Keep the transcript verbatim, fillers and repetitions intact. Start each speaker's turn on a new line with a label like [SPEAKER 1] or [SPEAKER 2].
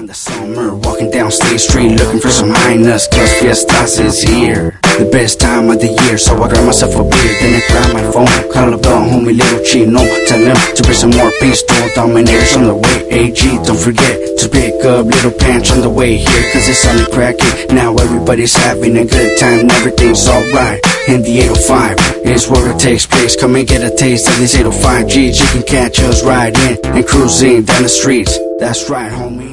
[SPEAKER 1] in the summer, walking down State Street looking for some highness, cause Fiestas is here. The best time of the year, so I grab myself a beer, then I grab my phone, call up the homie Little Chino, tell him to bring some more pistol dominators on the way. A G, don't forget to pick up Little Panch on the way here, cause it's on the cracking. Now everybody's having a good time, everything's alright. In the eight oh five is where it takes place. Come and get a taste of these eight oh five G's. You can catch us riding and cruising down the streets. That's right, homie.